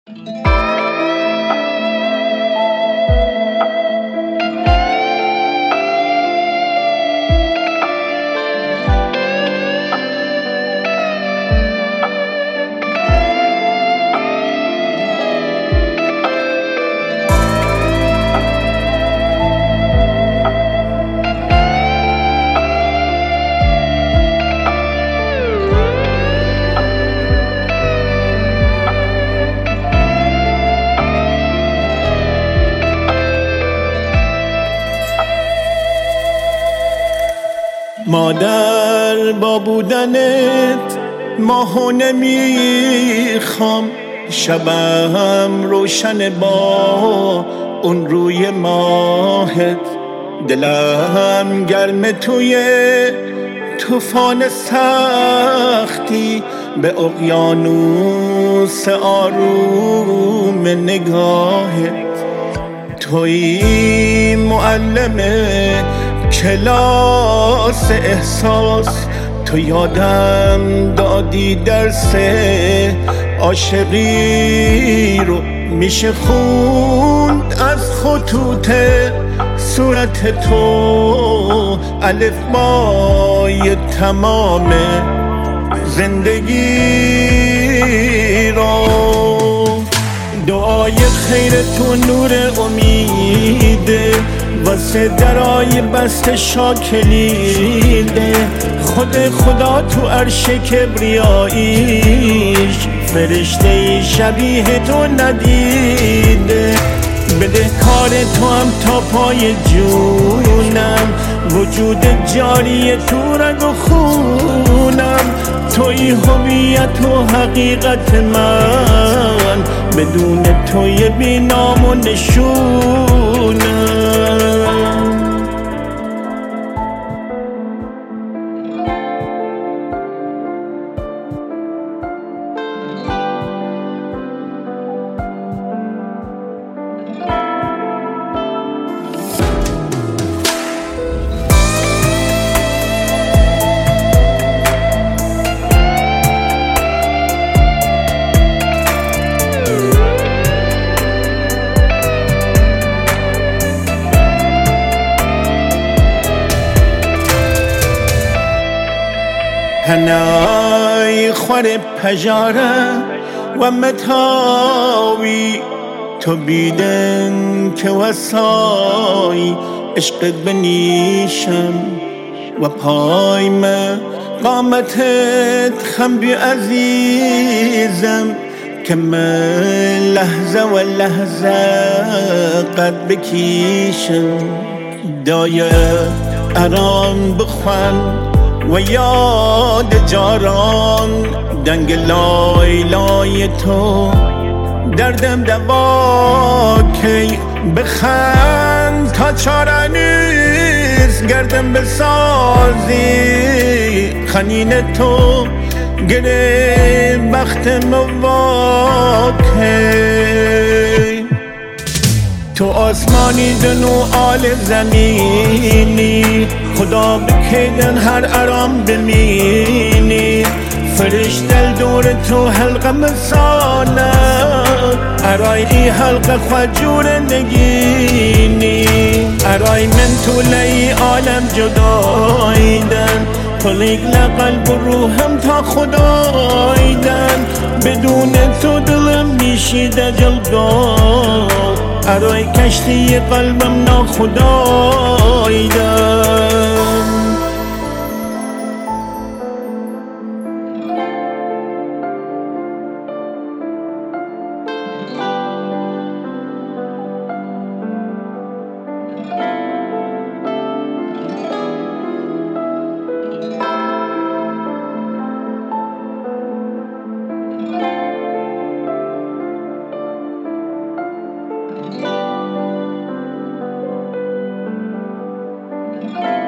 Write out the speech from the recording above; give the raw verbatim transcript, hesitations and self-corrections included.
مادر با بودنت ماهو نمیخوام، شبم روشن با اون روی ماهت، دلم گرم توی طوفان سختی، به اقیانوس آروم نگاهت. توی معلم کلاس احساس، تو یادم دادی درس عاشقی رو، میشه خوند از خطوط صورت تو الف بای تمام زندگی رو. دعای خیر تو نور امیده، واسه درای بست شاکلیده، خود خدا تو عرش کبریاییش فرشته شبیه تو ندیده. بده کار تو هم تا پای جونم، وجود جاری تو رگ و خونم، توی هویت و حقیقت من، بدون توی بی نام و نشونم. هنای خور پجاره و متاوی، تو بیدن که وسای عشقت بنیشم، و پای قامتت خم بی عزیزم، که من لحظه و لحظه قد بکیشم. دایه ارام بخوان و یاد جاران، دنگ لای لای تو دردم دوا کی، بخند تا چاره نیست گردم بسازی، خنین تو گره بخت مواکی. تو آسمانی دنو آل زمینی، خدا بکیدن هر ارام بمینی، فرش دل دور تو حلقه مسانه، ارای ای حلقه خجور نگینی، ارای من تو لی عالم جدایدن، کلیگ لقلب و روحم تا خدایدن، بدون تو دلم میشیده جلگاه، ارای کشتی قلبم ناخدایدن. Thank you.